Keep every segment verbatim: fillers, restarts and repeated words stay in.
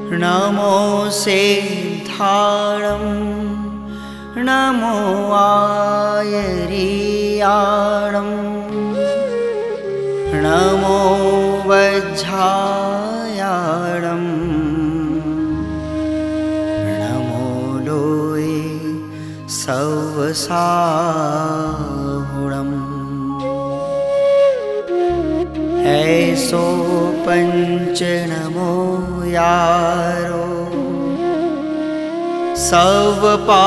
नमो सिद्धाणं नमो आयर्याणं नमो वज्झायाणं नमो लोये सवसाहुणम् ऐसो पंच नमो यारो सव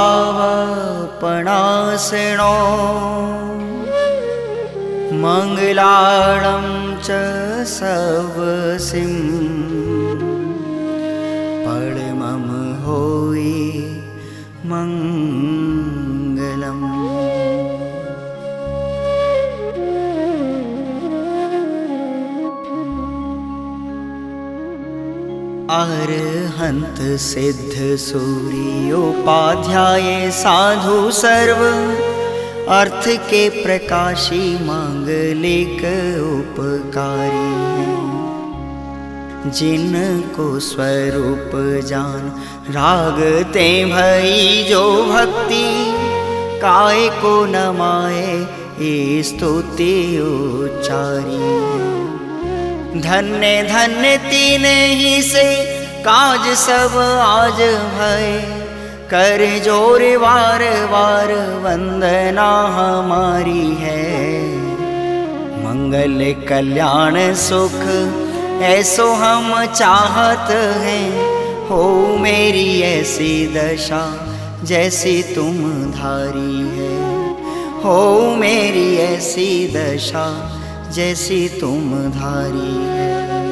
पावपणासिनो मंगलाणं च सवसिं परमं होई मंगलम्। अरहंत सिद्ध सूर्योपाध्याय साधु सर्व अर्थ के प्रकाशी मांगलिक उपकारी हैं। जिनको स्वरूप जान रागते भई जो भक्ति काय को नमाए ये स्तुति उच्चारी है। धन्य धन्य तीन ही से काज सब आज भय कर जोर वार वार वंदना हमारी है। मंगल कल्याण सुख ऐसो हम चाहत हैं हो मेरी ऐसी दशा जैसी तुम धारी है। हो मेरी ऐसी दशा जैसी तुम धारी है।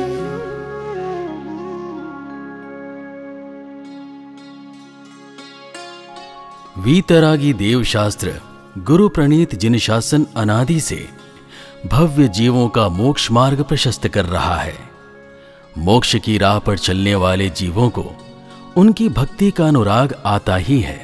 वीतरागी देव शास्त्र गुरु प्रणीत जिन शासन अनादि से भव्य जीवों का मोक्ष मार्ग प्रशस्त कर रहा है। मोक्ष की राह पर चलने वाले जीवों को उनकी भक्ति का अनुराग आता ही है।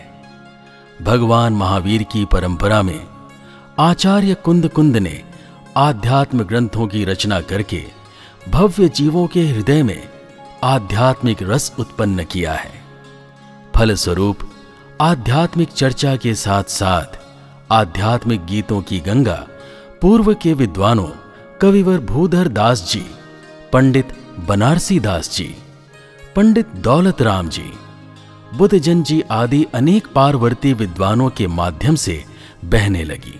भगवान महावीर की परंपरा में आचार्य कुंद कुंद ने आध्यात्म ग्रंथों की रचना करके भव्य जीवों के हृदय में आध्यात्मिक रस उत्पन्न किया है। फलस्वरूप आध्यात्मिक चर्चा के साथ साथ आध्यात्मिक गीतों की गंगा पूर्व के विद्वानों कविवर भूधर दास जी, पंडित बनारसी दास जी, पंडित दौलत राम जी, बुद्धजन जी आदि अनेक पारवर्ती विद्वानों के माध्यम से बहने लगी।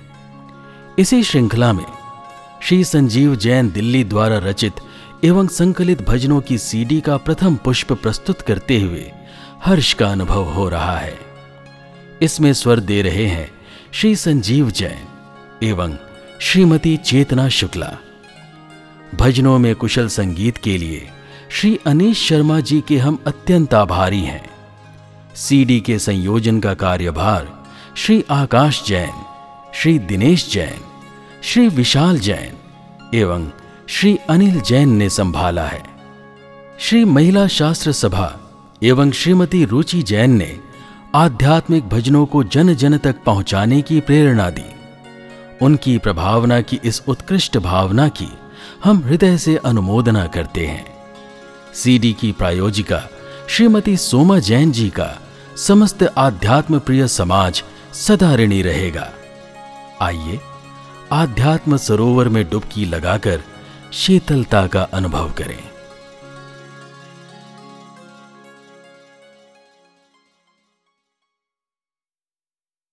इसी श्रृंखला में श्री संजीव जैन दिल्ली द्वारा रचित एवं संकलित भजनों की सीडी का प्रथम पुष्प प्रस्तुत करते हुए हर्ष का अनुभव हो रहा है। इसमें स्वर दे रहे हैं श्री संजीव जैन एवं श्रीमती चेतना शुक्ला। भजनों में कुशल संगीत के लिए श्री अनीश शर्मा जी के हम अत्यंत आभारी हैं। सीडी के संयोजन का कार्यभार श्री आकाश जैन, श्री दिनेश जैन, श्री विशाल जैन एवं श्री अनिल जैन ने संभाला है। श्री महिला शास्त्र सभा एवं श्रीमती रुचि जैन ने आध्यात्मिक भजनों को जन जन तक पहुंचाने की प्रेरणा दी। उनकी प्रभावना की इस उत्कृष्ट भावना की हम हृदय से अनुमोदना करते हैं। सीडी की प्रायोजिका श्रीमती सोमा जैन जी का समस्त आध्यात्म प्रिय समाज सदा ऋणी रहेगा। आइए आध्यात्म सरोवर में डुबकी लगाकर शीतलता का अनुभव करें।